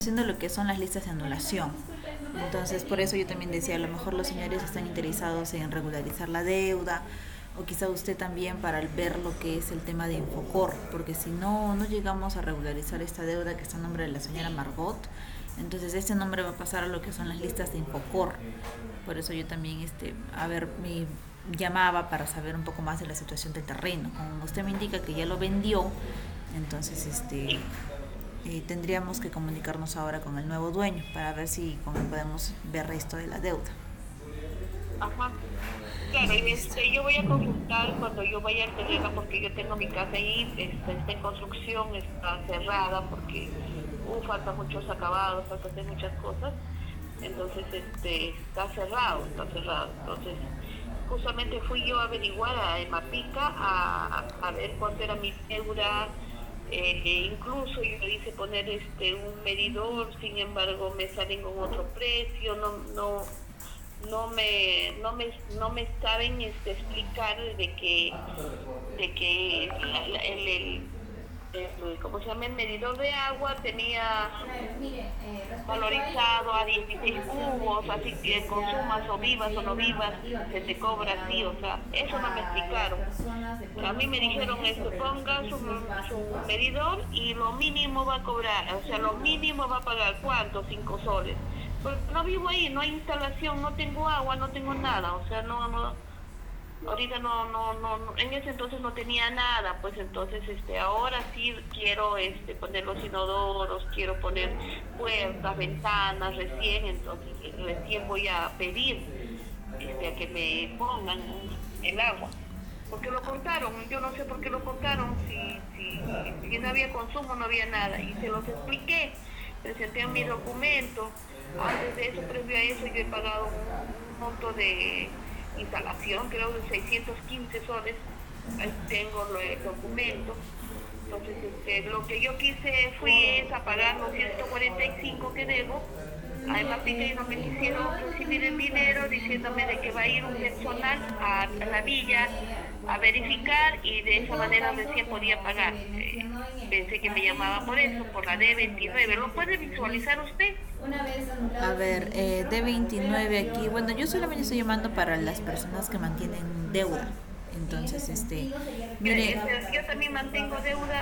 haciendo lo que son las listas de anulación. Entonces, por eso yo también decía, a lo mejor los señores están interesados en regularizar la deuda, o quizá usted también para ver lo que es el tema de Infocor, porque si no llegamos a regularizar esta deuda que está a nombre de la señora Margot, entonces este nombre va a pasar a lo que son las listas de Infocor. Por eso yo también, me llamaba para saber un poco más de la situación del terreno. Como usted me indica que ya lo vendió, entonces tendríamos que comunicarnos ahora con el nuevo dueño para ver si con él podemos ver esto de la deuda. Ajá. Claro, y yo voy a consultar cuando yo vaya al terreno porque yo tengo mi casa ahí, está en construcción, está cerrada porque faltan muchos acabados, faltan hacer muchas cosas. Entonces, está cerrado, está cerrado. Entonces, justamente fui yo a averiguar a Emapica a ver cuánto era mi deuda. Incluso yo hice poner un medidor, sin embargo me salen con otro precio, no me saben explicar de que ¿cómo se llama? El medidor de agua tenía valorizado a 16 cubos, así que consumas o vivas o no vivas, se te cobra así, o sea, eso no me explicaron. A mí me dijeron ponga su medidor y lo mínimo va a cobrar, o sea, lo mínimo va a pagar, ¿cuánto? 5 soles. Pues no vivo ahí, no hay instalación, no tengo agua, no tengo nada, o sea, ahorita en ese entonces no tenía nada, pues entonces ahora sí quiero poner los inodoros, quiero poner puertas, ventanas, entonces recién voy a pedir a que me pongan el agua. Porque lo cortaron, yo no sé por qué lo cortaron, si no había consumo, no había nada, y se los expliqué, presenté mi documento. Antes de eso, previo a eso, yo he pagado un monto de instalación, creo de 615 soles, ahí tengo el documento. Entonces, lo que yo quise es a pagar los 145 que debo. Además, pica y no me quisieron recibir el dinero diciéndome de que va a ir un personal a la villa a verificar y de esa manera recién podía pagar. Pensé que me llamaba por eso, por la D29. ¿Lo puede visualizar usted? A ver, D29 aquí. Bueno, yo solamente estoy llamando para las personas que mantienen deuda. Entonces, Mire, mire, yo también mantengo deuda.